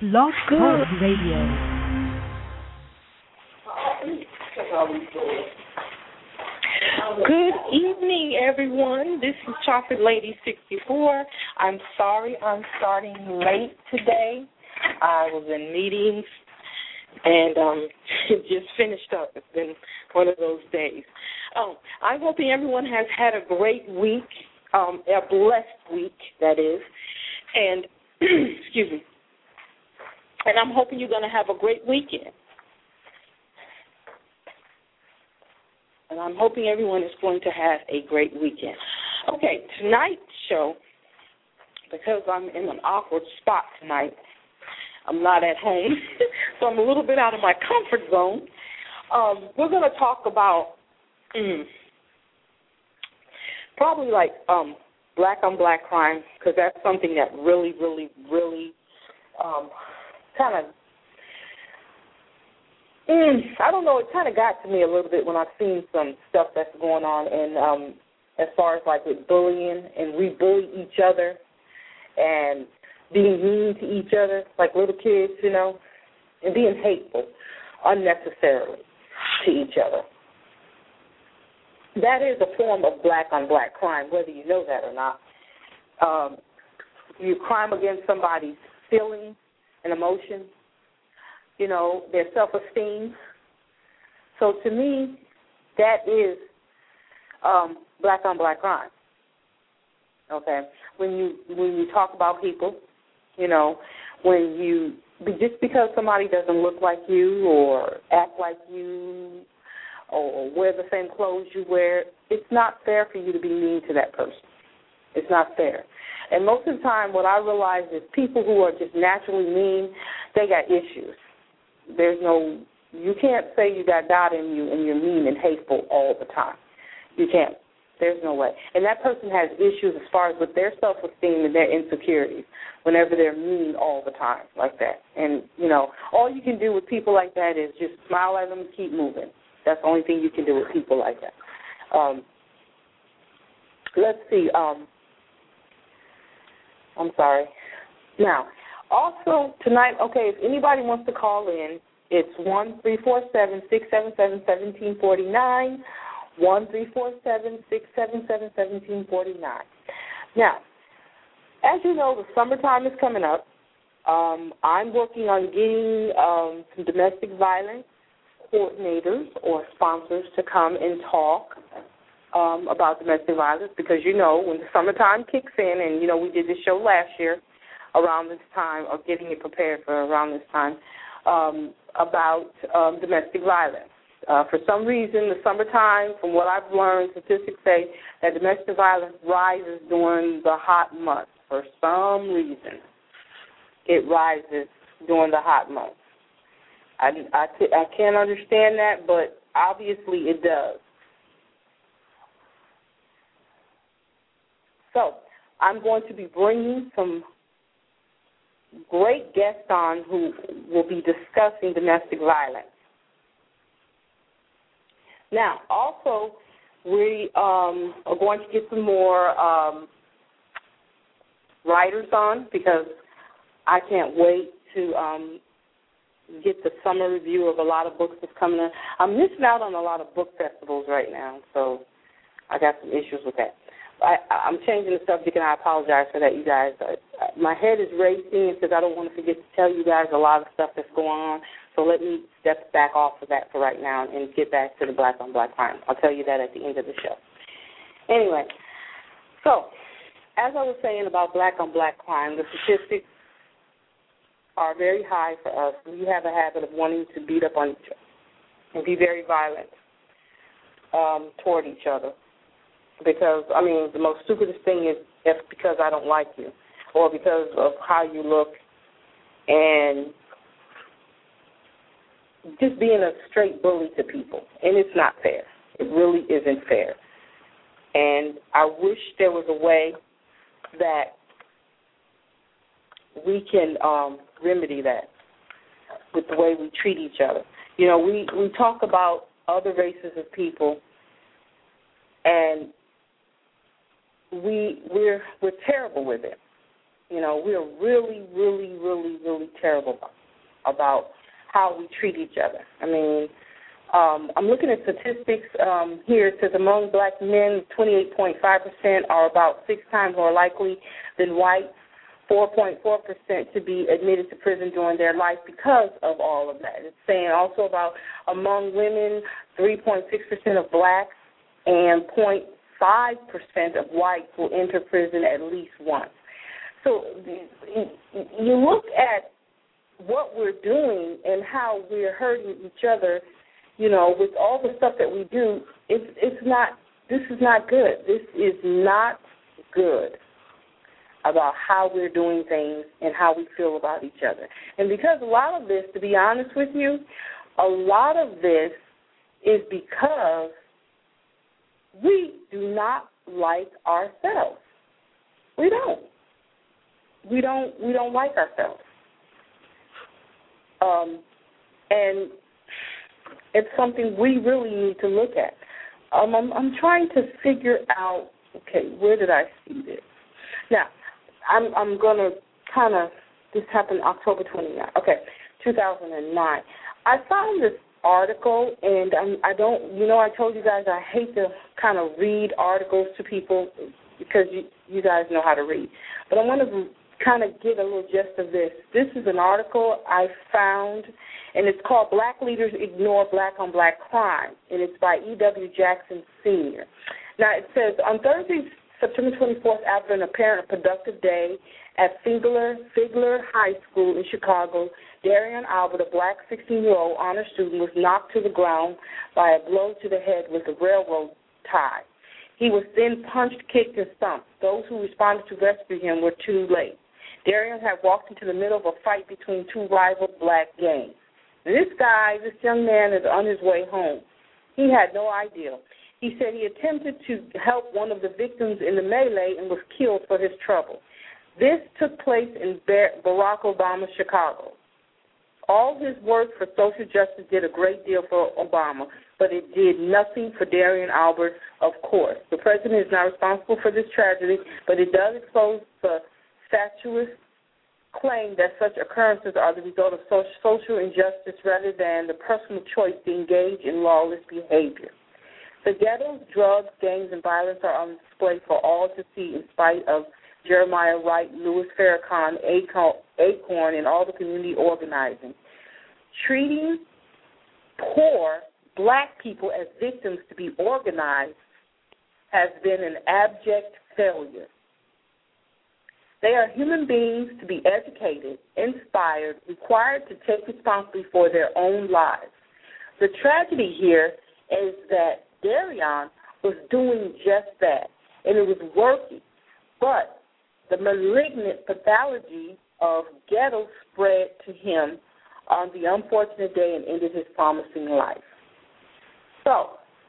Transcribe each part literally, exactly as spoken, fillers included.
Blog Talk Radio. Good evening, everyone. This is Chocolate Lady sixty-four. I'm sorry I'm starting late today. I was in meetings and um, just finished up. It's been one of those days. Um, I'm hoping everyone has had a great week, um, a blessed week, that is. And, excuse me, and I'm hoping you're going to have a great weekend. And I'm hoping everyone is going to have a great weekend. Okay, tonight's show, because I'm in an awkward spot tonight, I'm not at home, so I'm a little bit out of my comfort zone. Um, we're going to talk about mm, probably like um, black-on-black crime, because that's something that really, really, really um, kind of, mm, I don't know, it kind of got to me a little bit when I've seen some stuff that's going on in, um, as far as like with bullying, and we bully each other and being mean to each other like little kids, you know, and being hateful unnecessarily to each other. That is a form of black-on-black crime, whether you know that or not. Um, you crime against somebody's feelings and emotions, you know, their self-esteem. So to me, that is um, black-on-black crime. Okay, when you when you talk about people, you know, when you just because somebody doesn't look like you or act like you or wear the same clothes you wear, it's not fair for you to be mean to that person. It's not fair. And most of the time, what I realize is people who are just naturally mean, they got issues. There's no, you can't say you got God in you and you're mean and hateful all the time. You can't. There's no way. And that person has issues as far as with their self-esteem and their insecurities whenever they're mean all the time like that. And, you know, all you can do with people like that is just smile at them and keep moving. That's the only thing you can do with people like that. Um, let's see. Um, I'm sorry. Now, also tonight, okay, if anybody wants to call in, it's one three four seven, six seven seven, one seven four nine, one three four seven, six seven seven, one seven four nine. Now, as you know, the summertime is coming up. Um, I'm working on getting um, some domestic violence coordinators or sponsors to come and talk um, about domestic violence because, you know, when the summertime kicks in, and, you know, we did this show last year around this time, or getting it prepared for around this time, um, about um, domestic violence. Uh, for some reason, the summertime, from what I've learned, statistics say that domestic violence rises during the hot months. For some reason, it rises during the hot months. I, I, I can't understand that, but obviously it does. So I'm going to be bringing some great guests on who will be discussing domestic violence. Now, also, we um, are going to get some more um, writers on because I can't wait to um, get the summer review of a lot of books that's coming in. I'm missing out on a lot of book festivals right now, so I got some issues with that. I, I'm changing the subject, and I apologize for that, you guys. I, my head is racing because I don't want to forget to tell you guys a lot of stuff that's going on, so let me step back off of that for right now and get back to the black-on-black crime. I'll tell you that at the end of the show. Anyway, so as I was saying about black-on-black crime, the statistics are very high for us. We have a habit of wanting to beat up on each other and be very violent um, toward each other. Because, I mean, the most stupidest thing is if because I don't like you or because of how you look and just being a straight bully to people. And it's not fair. It really isn't fair. And I wish there was a way that we can um, remedy that with the way we treat each other. You know, we, we talk about other races of people, and we we're we're terrible with it. You know, we are really, really, really, really terrible about how we treat each other. I mean, um, I'm looking at statistics um, here. It says among black men, twenty-eight point five percent are about six times more likely than white, four point four percent to be admitted to prison during their life because of all of that. It's saying also about among women, three point six percent of blacks and zero point five percent of whites will enter prison at least once. So you look at what we're doing and how we're hurting each other, you know, with all the stuff that we do, it's it's not, this is not good. This is not good about how we're doing things and how we feel about each other. And because a lot of this, to be honest with you, a lot of this is because we do not like ourselves. We don't. We don't. We don't like ourselves. Um, and it's something we really need to look at. Um, I'm, I'm trying to figure out, okay, where did I see this? Now, I'm, I'm going to kind of, this happened October twenty-ninth, okay, two thousand nine. I found this article, and I'm, I don't, you know, I told you guys I hate to kind of read articles to people because you, you guys know how to read. But I want to kind of get a little gist of this. This is an article I found, and it's called Black Leaders Ignore Black-on-Black Crime, and it's by E W Jackson, Senior Now, it says, on Thursday, September twenty-fourth, after an apparent productive day at Figler, Figler High School in Chicago, Darian Albert, a black sixteen-year-old honor student, was knocked to the ground by a blow to the head with a railroad tie. He was then punched, kicked, and stumped. Those who responded to rescue him were too late. Darian had walked into the middle of a fight between two rival black gangs. And this guy, this young man, is on his way home. He had no idea. He said he attempted to help one of the victims in the melee and was killed for his trouble. This took place in Barack Obama's Chicago. All his work for social justice did a great deal for Obama, but it did nothing for Darian Albert, of course. The president is not responsible for this tragedy, but it does expose the fatuous claim that such occurrences are the result of social injustice rather than the personal choice to engage in lawless behavior. The ghettos, drugs, gangs, and violence are on display for all to see in spite of Jeremiah Wright, Louis Farrakhan, Acorn, and all the community organizing. Treating poor black people as victims to be organized has been an abject failure. They are human beings to be educated, inspired, required to take responsibility for their own lives. The tragedy here is that Darian was doing just that, and it was working. But the malignant pathology of ghetto spread to him on the unfortunate day and ended his promising life. So,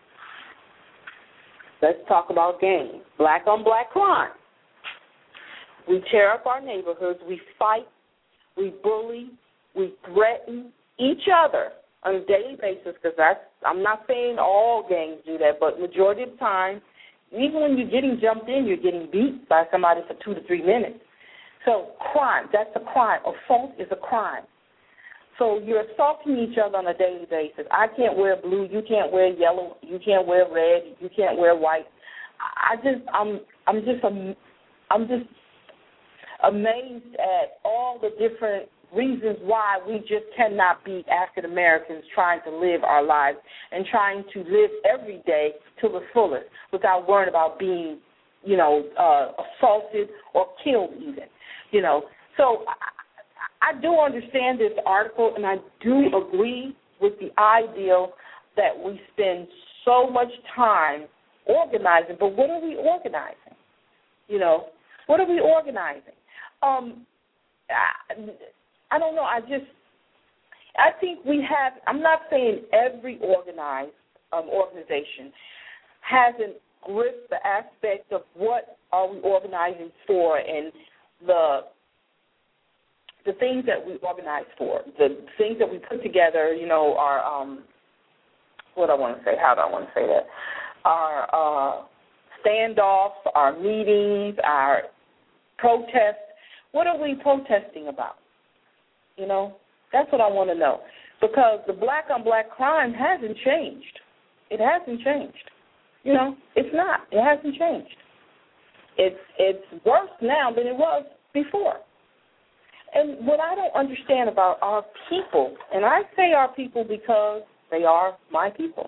let's talk about gangs. Black-on-black crime. We tear up our neighborhoods, we fight, we bully, we threaten each other on a daily basis, because that's, I'm not saying all gangs do that, but majority of the time, even when you're getting jumped in, you're getting beat by somebody for two to three minutes. So crime, that's a crime. Assault is a crime. So you're assaulting each other on a daily basis. I can't wear blue, you can't wear yellow, you can't wear red, you can't wear white. I just, I'm, I'm just, I'm just amazed at all the different reasons why we just cannot be African Americans trying to live our lives and trying to live every day to the fullest without worrying about being, you know, uh, assaulted or killed even, you know. So I, I do understand this article, and I do agree with the ideal that we spend so much time organizing, but what are we organizing? You know, what are we organizing? Um, I, I don't know. I just, I think we have, I'm not saying every organized um, organization hasn't gripped the aspect of what are we organizing for and the the things that we organize for, the things that we put together, you know, our, um, what do I want to say, how do I want to say that, our uh, standoffs, our meetings, our protests. What are we protesting about? You know, that's what I want to know. Because the black-on-black crime hasn't changed. It hasn't changed. You know, it's not. It hasn't changed. It's it's worse now than it was before. And what I don't understand about our people, and I say our people because they are my people,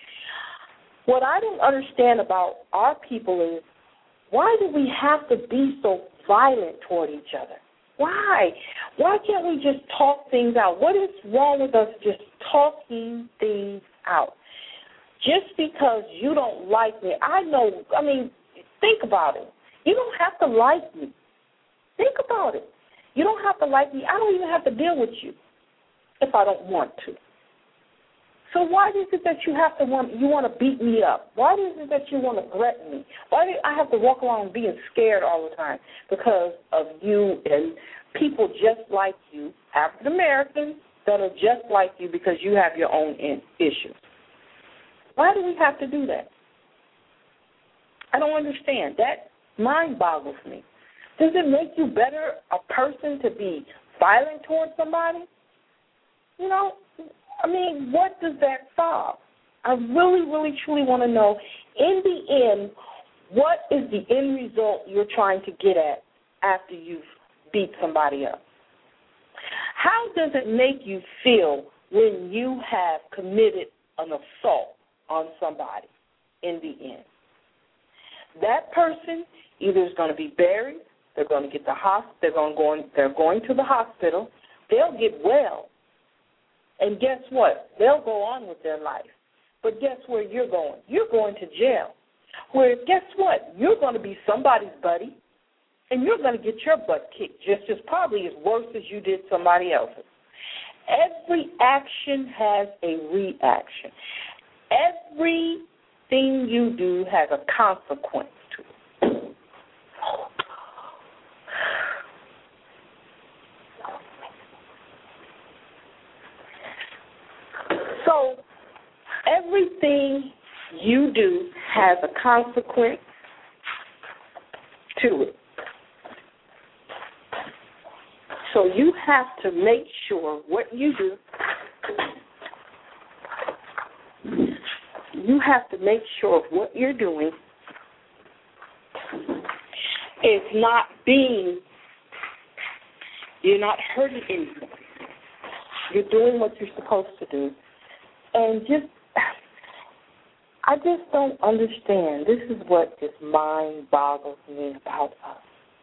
what I don't understand about our people is, why do we have to be so violent toward each other? Why? Why can't we just talk things out? What is wrong with us just talking things out? Just because you don't like me, I know, I mean, think about it. You don't have to like me. Think about it. You don't have to like me. I don't even have to deal with you if I don't want to. So why is it that you have to want you want to beat me up? Why is it that you want to threaten me? Why do I have to walk around being scared all the time because of you and people just like you, African Americans that are just like you because you have your own in- issues? Why do we have to do that? I don't understand. That mind boggles me. Does it make you better a person to be violent towards somebody? You know, I mean, what does that solve? I really, really, truly want to know, in the end, what is the end result you're trying to get at after you've beat somebody up? How does it make you feel when you have committed an assault on somebody in the end? That person either is going to be buried, they're going to get the hosp- they're going, going they're going to the hospital, they'll get well. And guess what? They'll go on with their life. But guess where you're going? You're going to jail. Where, guess what? You're going to be somebody's buddy, and you're going to get your butt kicked just as probably as worse as you did somebody else's. Every action has a reaction. Everything you do has a consequence to it. So everything you do has a consequence to it. So you have to make sure what you do, you have to make sure what you're doing is not being, you're not hurting anyone. You're doing what you're supposed to do. And just, I just don't understand. This is what just mind boggles me about us.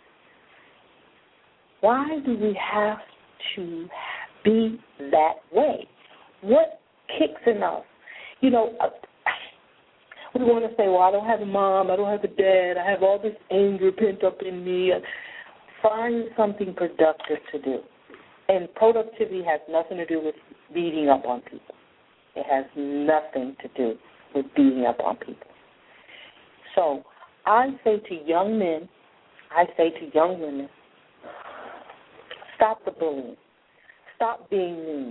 Why do we have to be that way? What kicks in us? You know, we want to say, well, I don't have a mom, I don't have a dad, I have all this anger pent up in me. Find something productive to do. And productivity has nothing to do with beating up on people. It has nothing to do with beating up on people. So I say to young men, I say to young women, stop the bullying. Stop being mean.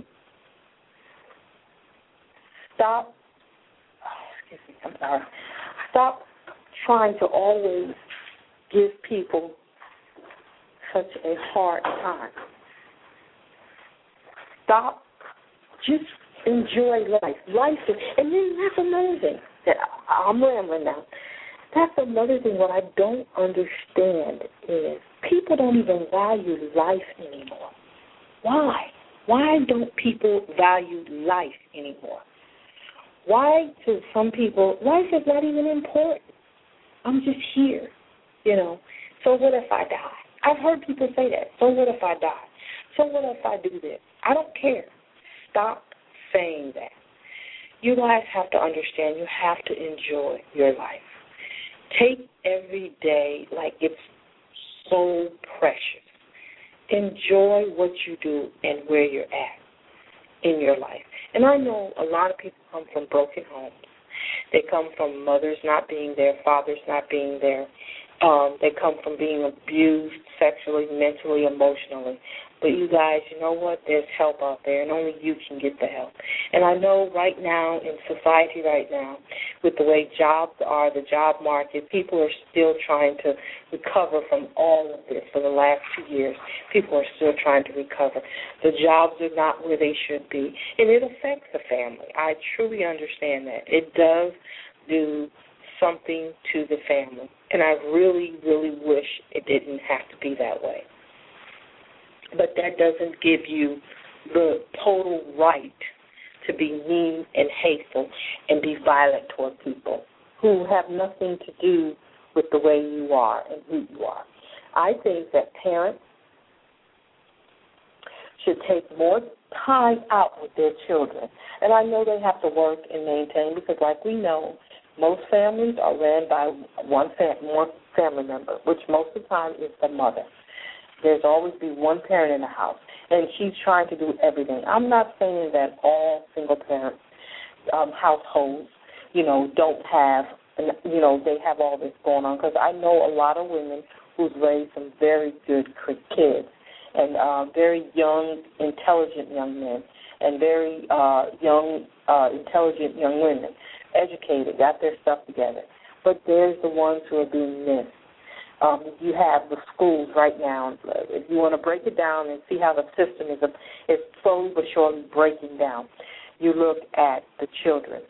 Stop, oh, excuse me, I'm sorry. Stop trying to always give people such a hard time. Stop. Just enjoy life. Life is, and then that's another thing that I'm rambling now. That's another thing what I don't understand is people don't even value life anymore. Why? Why don't people value life anymore? Why to some people, life is not even important. I'm just here, you know. So what if I die? I've heard people say that. So what if I die? So what if I do this? I don't care. Stop saying that. You guys have to understand you have to enjoy your life. Take every day like it's so precious. Enjoy what you do and where you're at in your life. And I know a lot of people come from broken homes. They come from mothers not being there, fathers not being there. Um, they come from being abused sexually, mentally, emotionally. But you guys, you know what? There's help out there, and only you can get the help. And I know right now in society right now, with the way jobs are, the job market, people are still trying to recover from all of this for the last two years. People are still trying to recover. The jobs are not where they should be, and it affects the family. I truly understand that. It does do something to the family, and I really, really wish it didn't have to be that way. But that doesn't give you the total right to be mean and hateful and be violent toward people who have nothing to do with the way you are and who you are. I think that parents should take more time out with their children. And I know they have to work and maintain because, like we know, most families are ran by one, fam- one family member, which most of the time is the mother. There's always be one parent in the house, and she's trying to do everything. I'm not saying that all single-parent um, households, you know, don't have, you know, they have all this going on, because I know a lot of women who's raised some very good kids and uh, very young, intelligent young men and very uh, young, uh, intelligent young women, educated, got their stuff together. But there's the ones who are being missed. Um, you have the schools right now. If you want to break it down and see how the system is, a, is slowly but surely breaking down, you look at the children.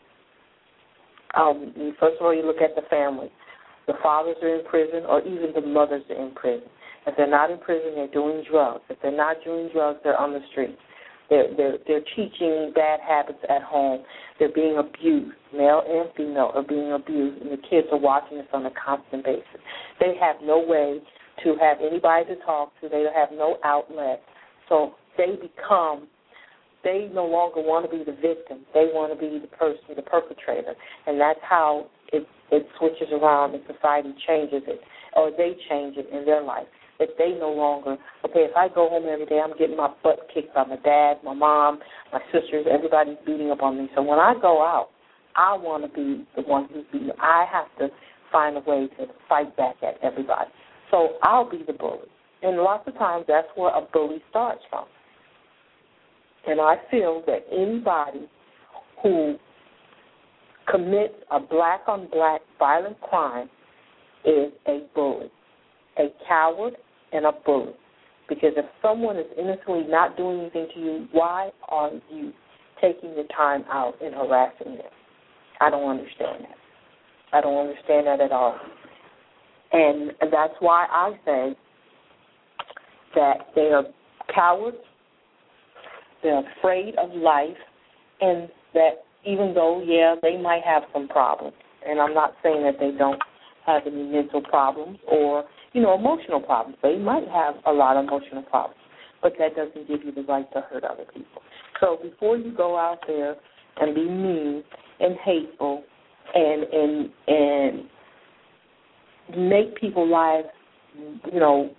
Um, you, first of all, you look at the family. The fathers are in prison, or even the mothers are in prison. If they're not in prison, they're doing drugs. If they're not doing drugs, they're on the streets. They're, they're, they're teaching bad habits at home. They're being abused. Male and female are being abused, and the kids are watching this on a constant basis. They have no way to have anybody to talk to. They have no outlet. So they become, they no longer want to be the victim. They want to be the person, the perpetrator. And that's how it, it switches around and society changes it, or they change it in their life. If they no longer, okay, if I go home every day, I'm getting my butt kicked by my dad, my mom, my sisters, everybody's beating up on me. So when I go out, I want to be the one who's beating. I have to find a way to fight back at everybody. So I'll be the bully. And lots of times that's where a bully starts from. And I feel that anybody who commits a black-on-black violent crime is a bully, a coward, and a bully. Because if someone is innocently not doing anything to you, why are you taking the time out and harassing them? I don't understand that. I don't understand that at all. And that's why I say that they are cowards, they're afraid of life, and that even though, yeah, they might have some problems, and I'm not saying that they don't have any mental problems or, you know, emotional problems. They might have a lot of emotional problems, but that doesn't give you the right to hurt other people. So before you go out there and be mean and hateful and and and make people's lives, you know,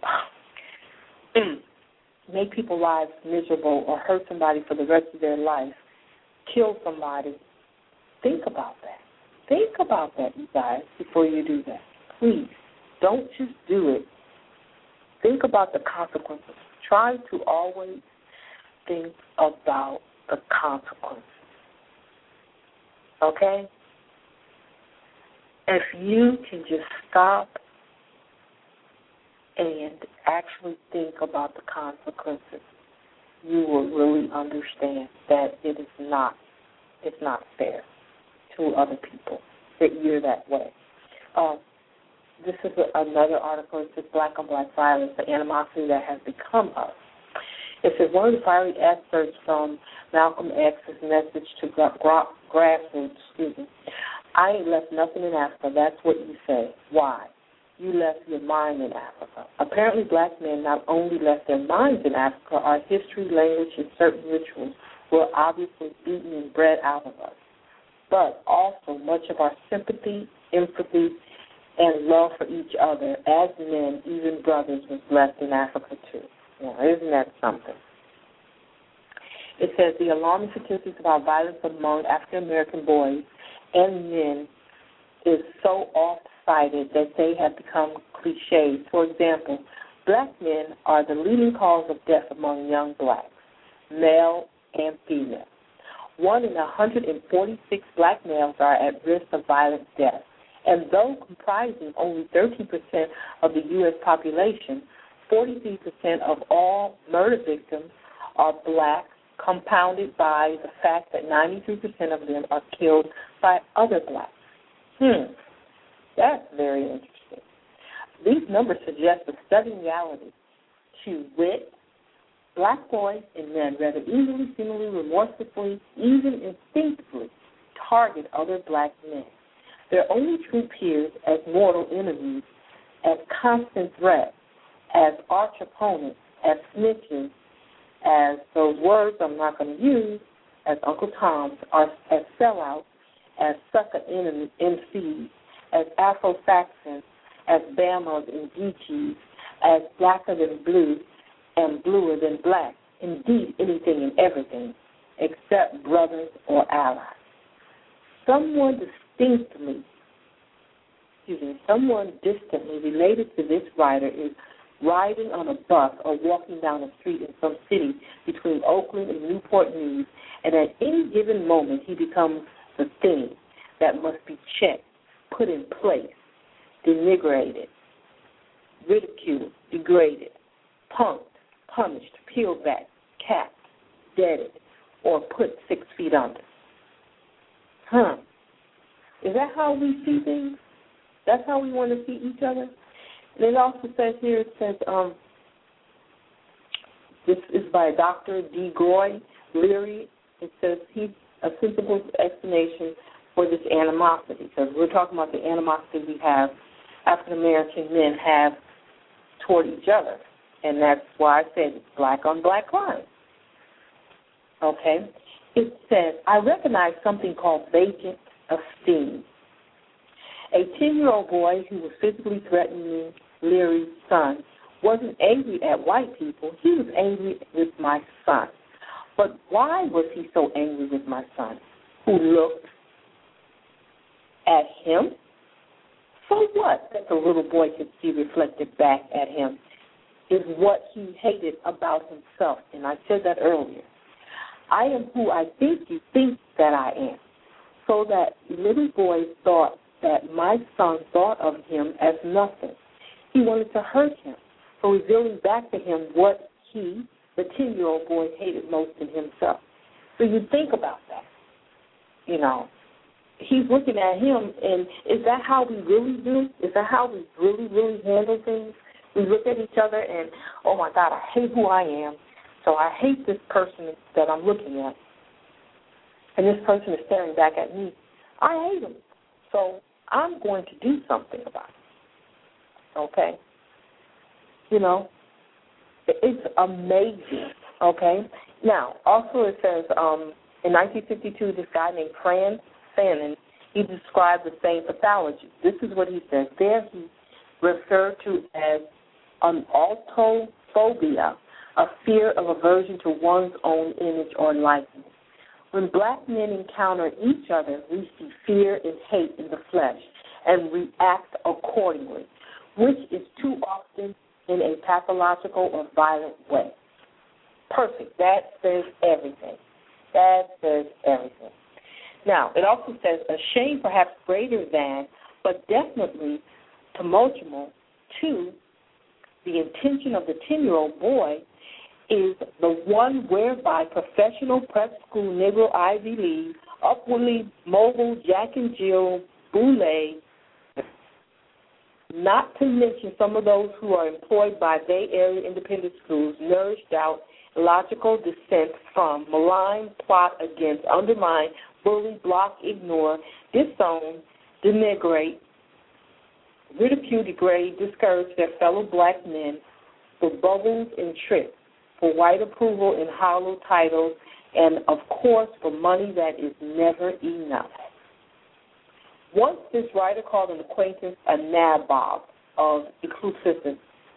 make people's lives miserable or hurt somebody for the rest of their life, kill somebody, think about that. Think about that, you guys, before you do that. Please, don't just do it. Think about the consequences. Try to always think about the consequences. Okay? If you can just stop and actually think about the consequences, you will really understand that it is not, it's not fair to other people that you're that way. Uh, this is a, another article. It says Black on Black Violence, the animosity that has become us. It says one of the fiery excerpts from Malcolm X's message to gra- gra- grassroots, excuse me. I ain't left nothing in Africa. That's what you say. Why? You left your mind in Africa. Apparently black men not only left their minds in Africa, our history, language, and certain rituals were obviously beaten and bred out of us. But also much of our sympathy, empathy, and love for each other as men, even brothers, was left in Africa too. Now, isn't that something? It says the alarming statistics about violence among African American boys and men is so oft cited that they have become cliches. For example, Black men are the leading cause of death among young blacks, male and female. One in one hundred forty-six black males are at risk of violent death, and though comprising only thirteen percent of the U S population, forty-three percent of all murder victims are black, compounded by the fact that ninety-three percent of them are killed by other blacks. Hmm, that's very interesting. These numbers suggest a stubborn reality. To wit, black boys and men rather easily, seemingly, remorselessly, even instinctively target other black men. Their only true peers as mortal enemies, as constant threats, as arch opponents, as snitches, as those words I'm not going to use, as Uncle Tom's, are as sellouts, as sucker enemy M Cs, as Afro-Saxons, as Bamas and Geechees, as blacker than blue and bluer than black, indeed anything and everything, except brothers or allies. Someone distinctly, excuse me, someone distantly related to this writer is riding on a bus or walking down a street in some city between Oakland and Newport News, and at any given moment he becomes the thing that must be checked, put in place, denigrated, ridiculed, degraded, punked, punished, peeled back, capped, deaded, or put six feet under. Huh. Is that how we see things? That's how we want to see each other? And it also says here, it says, um, this is by Doctor D. Groy Leary. It says he's a sensible explanation for this animosity, because we're talking about the animosity we have, African-American men have toward each other. And that's why I said it's black on black crime. Okay? It says, I recognize something called vacant esteem. A ten-year-old boy who was physically threatening Leary's son wasn't angry at white people. He was angry with my son. But why was he so angry with my son, who looked at him? So what that the little boy could see reflected back at him is what he hated about himself. And I said that earlier. I am who I think you think that I am. So that little boy thought that my son thought of him as nothing. He wanted to hurt him, so revealing back to him what he, the ten-year-old boy, hated most in himself. So you think about that. You know, he's looking at him, and is that how we really do? Is that how we really, really handle things? We look at each other and, oh, my God, I hate who I am, so I hate this person that I'm looking at. And this person is staring back at me. I hate him, so I'm going to do something about it. Okay? You know, it's amazing. Okay? Now, also it says um, in nineteen fifty-two, this guy named Frantz Fanon, he described the same pathology. This is what he says. There he referred to as an autophobia, a fear of aversion to one's own image or likeness. When black men encounter each other, we see fear and hate in the flesh and react accordingly, which is too often in a pathological or violent way. Perfect. That says everything. That says everything. Now, it also says a shame perhaps greater than, but definitely tumultuous to, the intention of the ten-year-old boy is the one whereby professional prep school Negro Ivy League, upwardly mobile Jack and Jill Boulay, not to mention some of those who are employed by Bay Area independent schools, nourished out logical dissent from, malign, plot against, undermine, bully, block, ignore, disown, denigrate, ridicule, degrade, discourage their fellow black men for bubbles and tricks, for white approval and hollow titles, and, of course, for money that is never enough. Once this writer called an acquaintance a nabob of inclusivity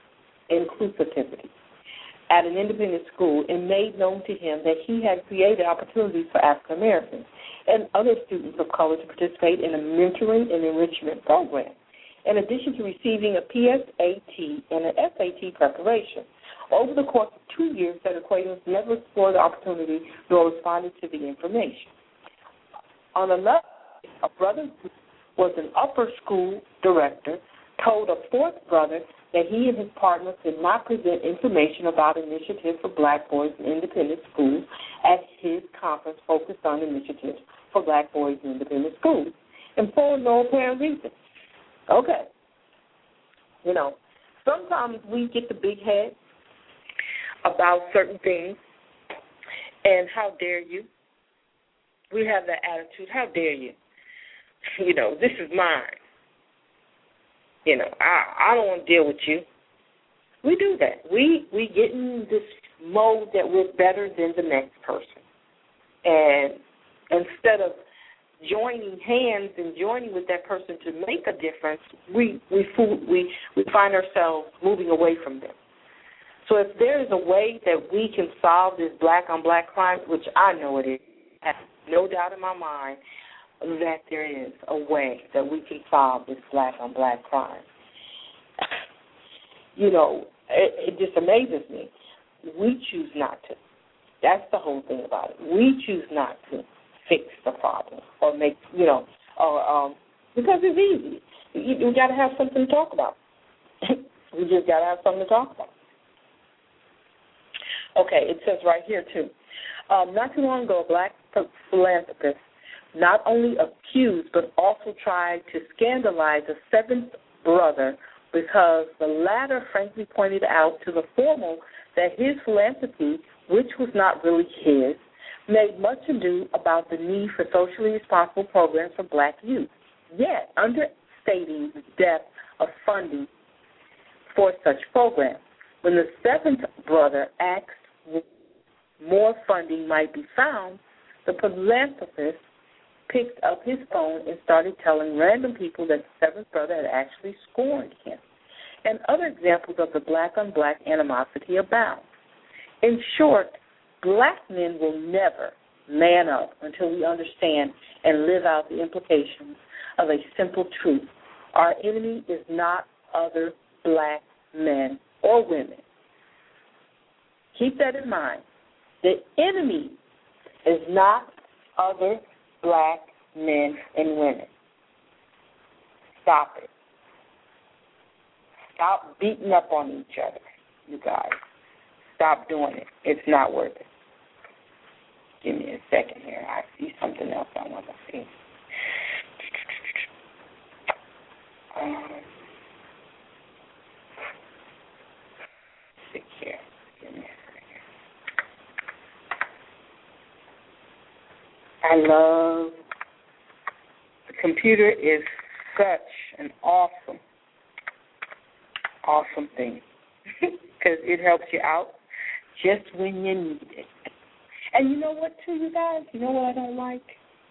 at an independent school and made known to him that he had created opportunities for African Americans and other students of color to participate in a mentoring and enrichment program. in addition to receiving a P S A T and an S A T preparation. Over the course of two years, said acquaintance never explored the opportunity nor responded to the information. On another, a brother who was an upper school director told a fourth brother that he and his partner could not present information about initiatives for black boys in independent schools at his conference focused on initiatives for black boys in independent schools, and for no apparent reason. Okay. You know, sometimes we get the big head about certain things, and how dare you? We have that attitude, how dare you? You know, this is mine. You know, I, I don't want to deal with you. We do that. We we get in this mode that we're better than the next person. And instead of joining hands and joining with that person to make a difference, we we fool, we we find ourselves moving away from them. So if there is a way that we can solve this black-on-black crime, which I know it is, I have no doubt in my mind that there is a way that we can solve this black-on-black crime. You know, it, it just amazes me. We choose not to. That's the whole thing about it. We choose not to fix the problem or make, you know, or, um, because it's easy. You, you got to have something to talk about. We just got to have something to talk about. Okay, it says right here, too. Um, not too long ago, a black philanthropist not only accused but also tried to scandalize a seventh brother because the latter frankly pointed out to the former that his philanthropy, which was not really his, made much ado about the need for socially responsible programs for black youth, yet understating the depth of funding for such programs. When the seventh brother asked more funding might be found, the philanthropist picked up his phone and started telling random people that the seventh brother had actually scorned him. And other examples of the black-on-black animosity abound. In short, black men will never man up until we understand and live out the implications of a simple truth. Our enemy is not other black men or women. Keep that in mind. The enemy is not other black men and women. Stop it. Stop beating up on each other, you guys. Stop doing it. It's not worth it. Give me a second here. I see something else I want to see. Um, see here. Give me a second. I love the computer is such an awesome, awesome thing because it helps you out just when you need it. And you know what, too, you guys? You know what I don't like?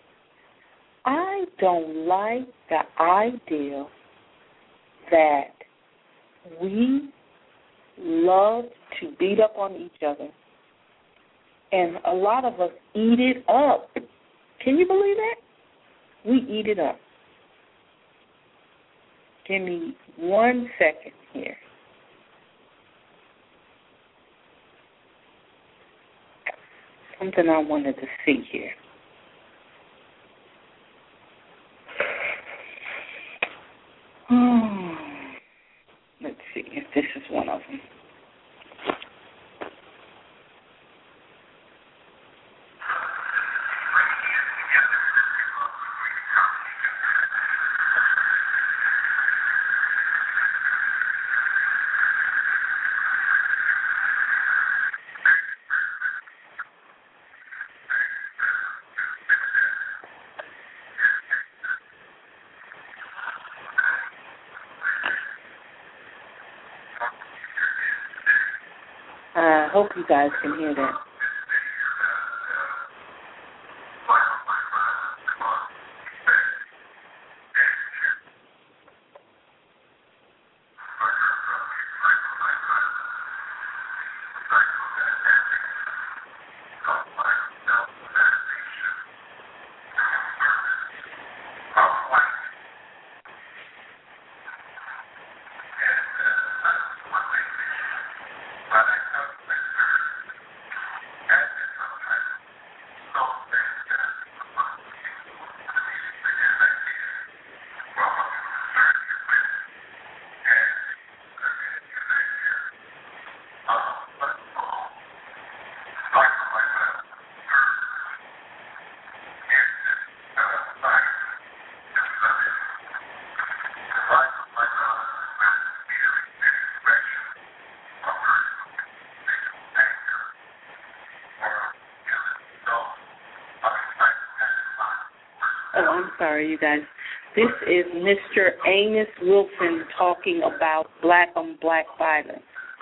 I don't like the idea that we love to beat up on each other, and a lot of us eat it up. Can you believe that? We eat it up. Give me one second here. Something I wanted to see here. Hmm. Let's see if this is one of them. I hope you guys can hear that. Oh, I'm sorry, you guys. This is Mister Amos Wilson talking about black on black violence.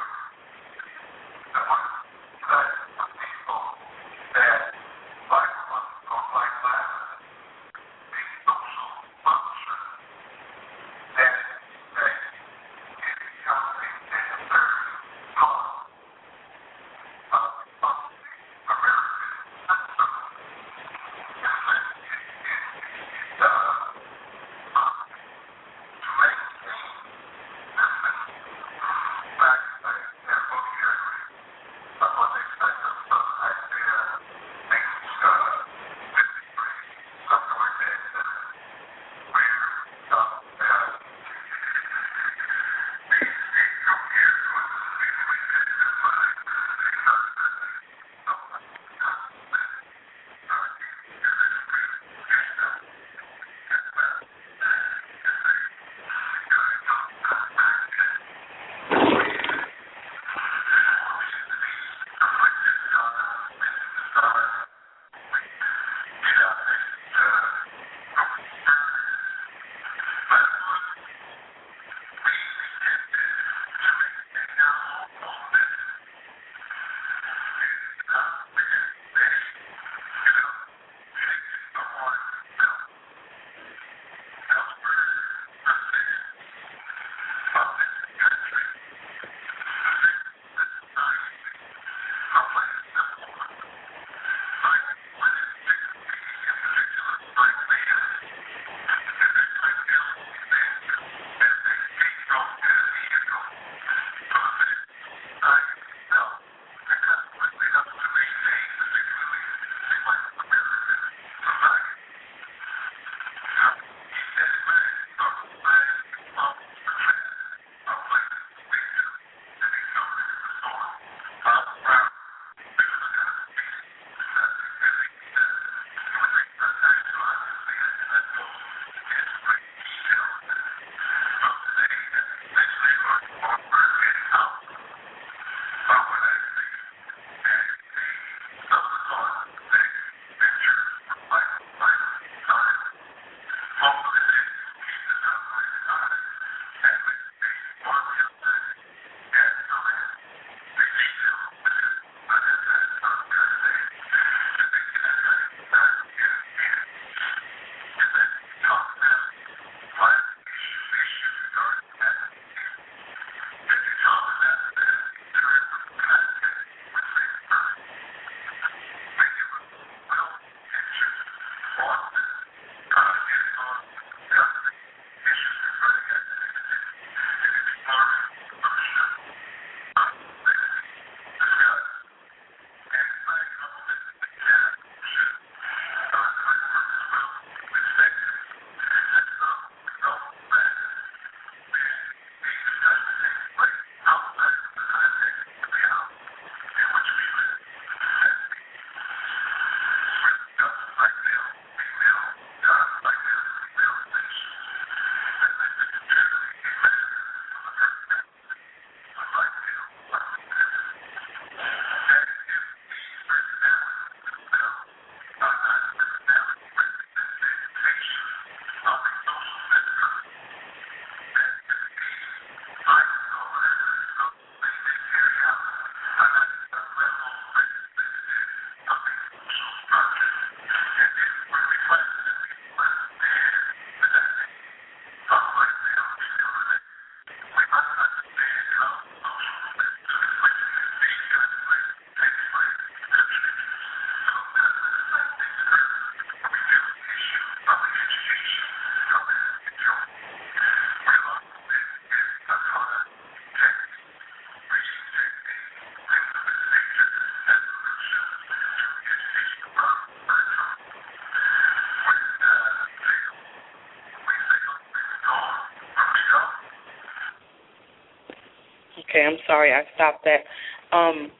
Okay, I'm sorry, I stopped that. Um,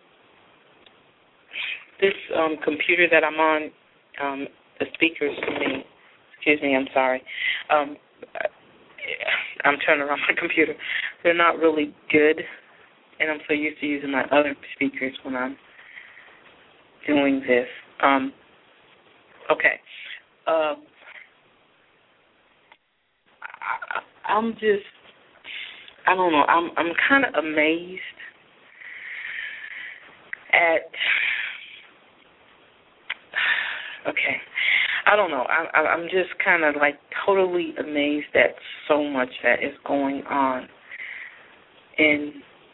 this um, computer that I'm on, um, the speakers, I mean, excuse me, I'm sorry. Um, I'm turning around my computer. They're not really good, and I'm so used to using my other speakers when I'm doing this. Um, okay. Uh, I, I'm just, I don't know, I'm I'm kind of amazed at, okay, I don't know, I, I, I'm just kind of like totally amazed at so much that is going on. And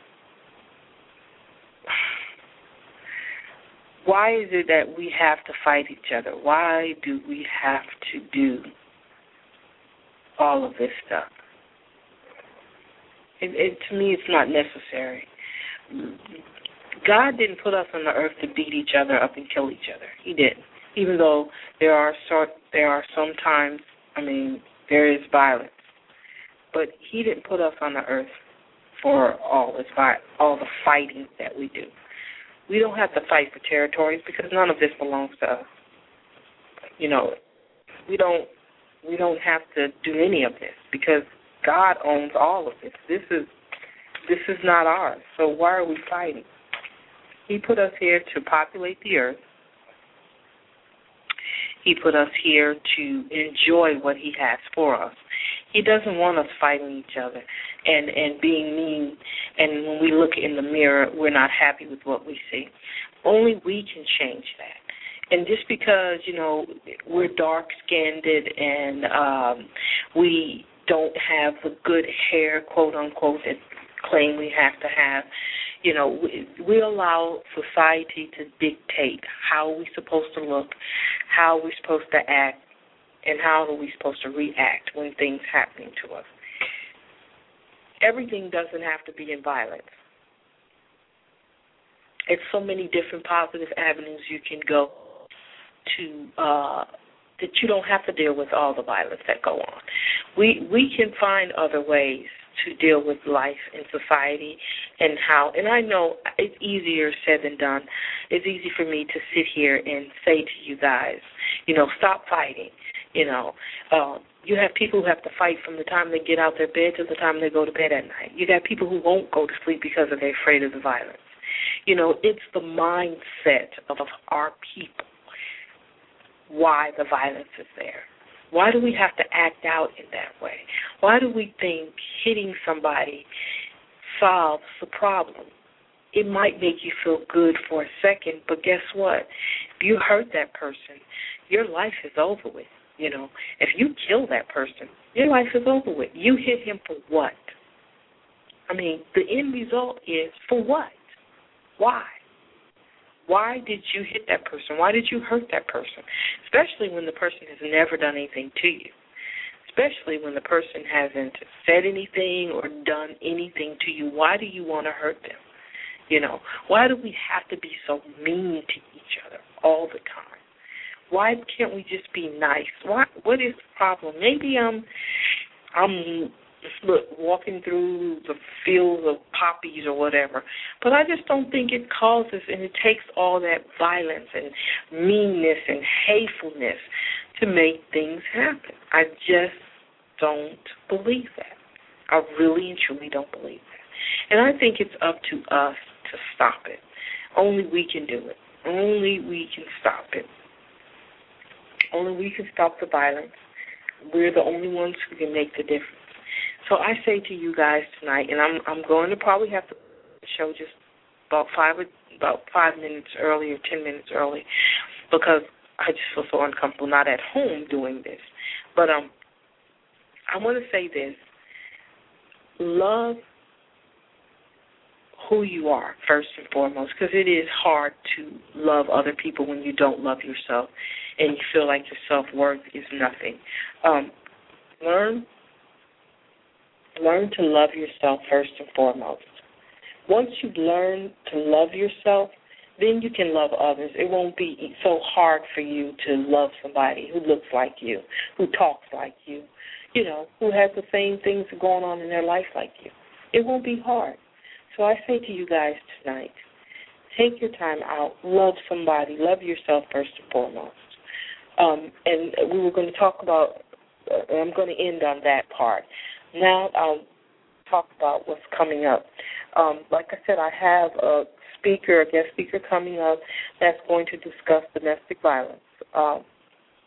why is it that we have to fight each other? Why do we have to do all of this stuff? It, it, to me, it's not necessary. God didn't put us on the earth to beat each other up and kill each other. He didn't. Even though there are sort, there are sometimes, I mean, there is violence, but He didn't put us on the earth for all this, all the fighting that we do. We don't have to fight for territories because none of this belongs to us. You know, we don't we don't have to do any of this because God owns all of this. This is this is not ours. So why are we fighting? He put us here to populate the earth. He put us here to enjoy what He has for us. He doesn't want us fighting each other and, and being mean, and when we look in the mirror, we're not happy with what we see. Only we can change that. And just because, you know, we're dark-skinned and um, we don't have the good hair, quote-unquote, that claim we have to have, you know, we, we allow society to dictate how we're supposed to look, how we're supposed to act, and how are we supposed to react when things happening to us. Everything doesn't have to be in violence. It's so many different positive avenues you can go to uh, that you don't have to deal with all the violence that go on. We we can find other ways to deal with life and society and how, and I know it's easier said than done. It's easy for me to sit here and say to you guys, you know, stop fighting. You know, uh, you have people who have to fight from the time they get out their bed to the time they go to bed at night. You got people who won't go to sleep because they're afraid of the violence. You know, it's the mindset of our people why the violence is there. Why do we have to act out in that way? Why do we think hitting somebody solves the problem? It might make you feel good for a second, but guess what? If you hurt that person, your life is over with. You know, if you kill that person, your life is over with. You hit him for what? I mean, the end result is for what? Why? Why did you hit that person? Why did you hurt that person? Especially when the person has never done anything to you. Especially when the person hasn't said anything or done anything to you. Why do you want to hurt them? You know, why do we have to be so mean to each other all the time? Why can't we just be nice? Why, what is the problem? Maybe I'm, I'm look, walking through the fields of poppies or whatever, but I just don't think it causes and it takes all that violence and meanness and hatefulness to make things happen. I just don't believe that. I really and truly don't believe that. And I think it's up to us to stop it. Only we can do it. Only we can stop it. Only we can stop the violence. We're the only ones who can make the difference. So I say to you guys tonight, and I'm I'm going to probably have to show just about five about five minutes early or ten minutes early, because I just feel so uncomfortable not at home doing this. But um, I want to say this: love who you are first and foremost, because it is hard to love other people when you don't love yourself and you feel like your self-worth is nothing. Um, learn, learn to love yourself first and foremost. Once you learn to love yourself, then you can love others. It won't be so hard for you to love somebody who looks like you, who talks like you, you know, who has the same things going on in their life like you. It won't be hard. So I say to you guys tonight, take your time out, love somebody, love yourself first and foremost. Um, and we were going to talk about, uh, I'm going to end on that part. Now I'll talk about what's coming up. Um, like I said, I have a speaker, a guest speaker coming up that's going to discuss domestic violence. Um,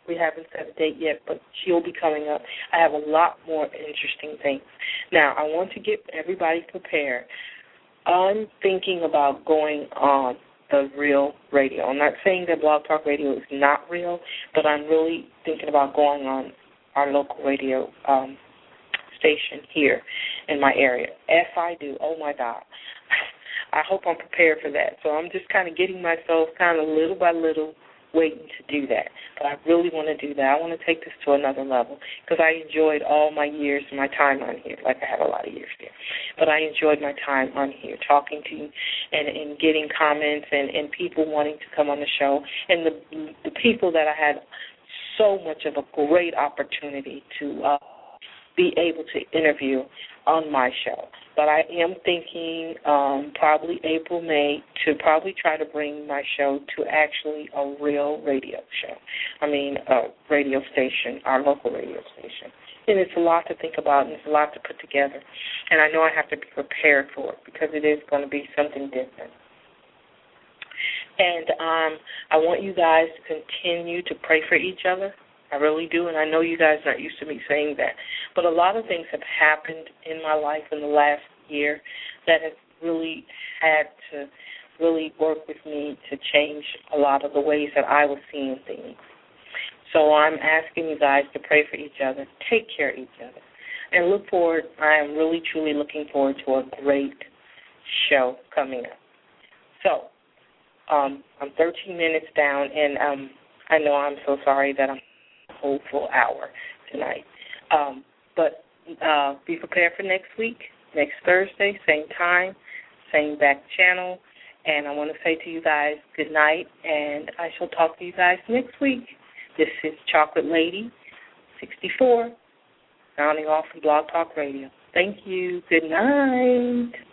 We haven't set a date yet, but she'll be coming up. I have a lot more interesting things. Now, I want to get everybody prepared. I'm thinking about going on the real radio. I'm not saying that Blog Talk Radio is not real, but I'm really thinking about going on our local radio um, station here in my area. If I do, oh, my God, I hope I'm prepared for that. So I'm just kind of getting myself kind of little by little waiting to do that. But I really want to do that. I want to take this to another level because I enjoyed all my years and my time on here. Like, I have a lot of years here. But I enjoyed my time on here talking to you and, and getting comments and, and people wanting to come on the show. And the, the people that I had so much of a great opportunity to uh, be able to interview on my show. But I am thinking um, probably April, May to probably try to bring my show to actually a real radio show. I mean, a radio station, our local radio station. And it's a lot to think about and it's a lot to put together. And I know I have to be prepared for it because it is going to be something different. And um, I want you guys to continue to pray for each other. I really do, and I know you guys aren't used to me saying that. But a lot of things have happened in my life in the last year that have really had to really work with me to change a lot of the ways that I was seeing things. So I'm asking you guys to pray for each other, take care of each other, and look forward. I am really, truly looking forward to a great show coming up. So um, I'm thirteen minutes down, and um, I know I'm so sorry that I'm whole full hour tonight. Um, but uh, be prepared for next week, next Thursday, same time, same back channel. And I want to say to you guys good night, and I shall talk to you guys next week. This is Chocolate Lady sixty-four, sounding off from Blog Talk Radio. Thank you. Good night.